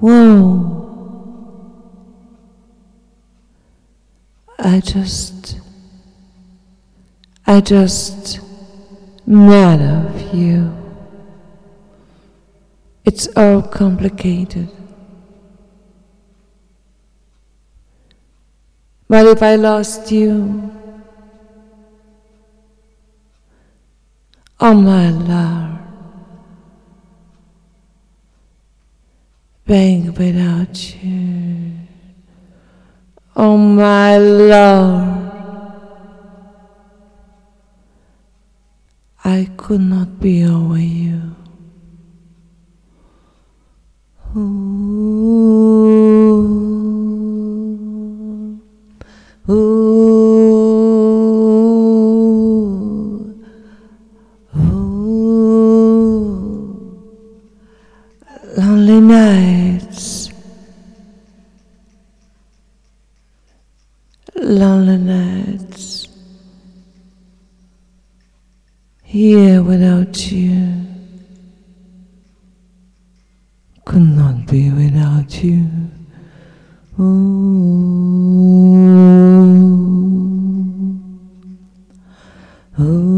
Whoa. I just mad of you. It's all complicated. But if I lost you, oh my Lord, being without you, oh my Lord, I could not be over you. Ooh, ooh, ooh. Lonely nights, lonely nights, here without you. Could not be without you. Ooh, ooh.